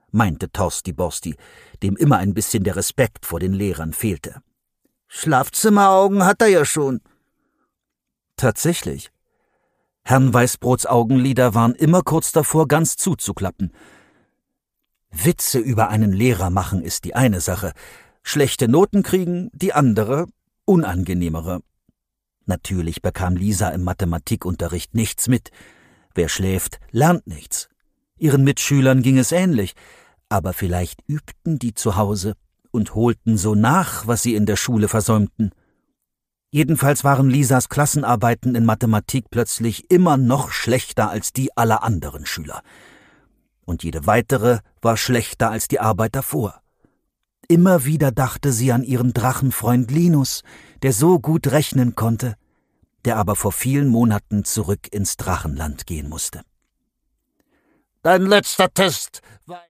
meinte Torsti Borsti, dem immer ein bisschen der Respekt vor den Lehrern fehlte. Schlafzimmeraugen hat er ja schon. Tatsächlich. Herrn Weißbrots Augenlider waren immer kurz davor, ganz zuzuklappen. Witze über einen Lehrer machen ist die eine Sache, schlechte Noten kriegen die andere, unangenehmere. Natürlich bekam Lisa im Mathematikunterricht nichts mit. Wer schläft, lernt nichts. Ihren Mitschülern ging es ähnlich, aber vielleicht übten die zu Hause und holten so nach, was sie in der Schule versäumten. Jedenfalls waren Lisas Klassenarbeiten in Mathematik plötzlich immer noch schlechter als die aller anderen Schüler. Und jede weitere war schlechter als die Arbeit davor. Immer wieder dachte sie an ihren Drachenfreund Linus, der so gut rechnen konnte, der aber vor vielen Monaten zurück ins Drachenland gehen musste. Dein letzter Test war